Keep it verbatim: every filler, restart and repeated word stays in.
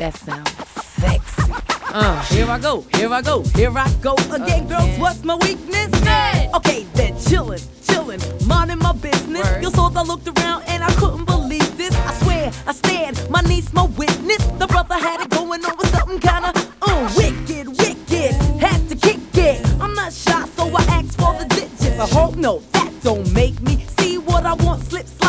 That sounds sexy. Uh, here I go, here I go, here I go again, girls. Again. What's my weakness? Bed. Okay, then chillin', chillin', minding my business. Word. You saw I looked around and I couldn't believe this. I swear, I stand, my niece, my witness. The brother had it going on with something kinda uh, wicked, wicked. Had to kick it. I'm not shy, so I asked for the digits. I hope no, that don't make me see what I want. Slip, slip.